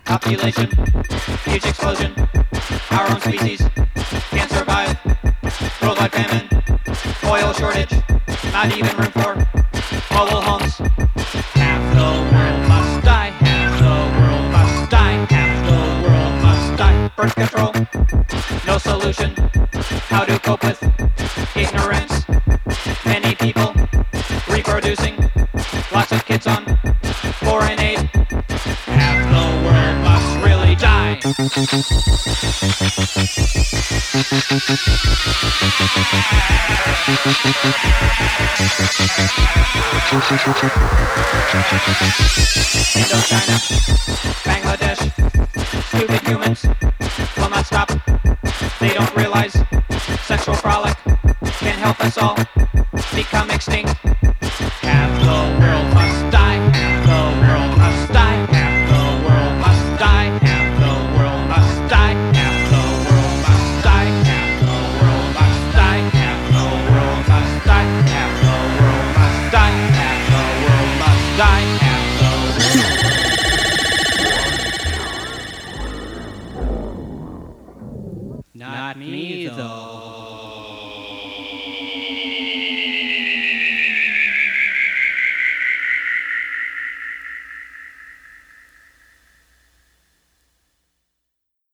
Population, huge explosion. Our own species can't survive. Worldwide famine, oil shortage, not even room for mobile homes. Half the world must die, half the world must die, half the world must die. Birth control, no solution. How to cope with ignorance? Many people reproducing, lots of kids on foreign aid. Half the world must really die. Indochina, Bangladesh, stupid humans will not stop. They don't realize sexual frolic can help us all become extinct. Half the world must die, half the world must die, half the world must die, half the world must die, half the world must die, half the world must die, half the world must die, half the world must die, half the world must die, half the world. Not me though.